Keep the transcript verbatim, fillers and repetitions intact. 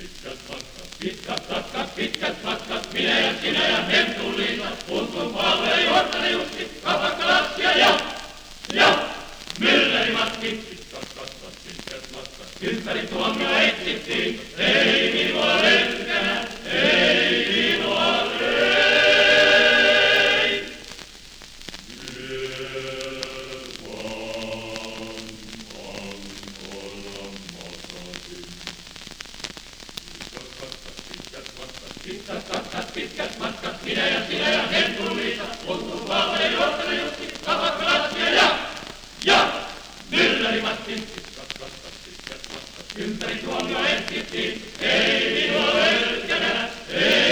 Pitkät matkat, pitkät matkat, pitkät matkat, minä ja sinä ja Hentuliina, Uskon Paavo ja Juottari Jussi, Kapakka Lassia ja, ja Mylläri Matti. Pitkät matkat, pitkät matkat, ympäri tuomio etsittiin, ei minua löytänä, ei minua löytänä. Pitkät matkat, pitkät matkat, minä ja sinä ja Hentuliina, Uskon Paavo ja Juottari Jussi, Kapakka Lassia ja, ja Mylläri Matti. Pitkät matkat, pitkät matkat, ympäri tuomio etsittiin, ei minua löytänä, ei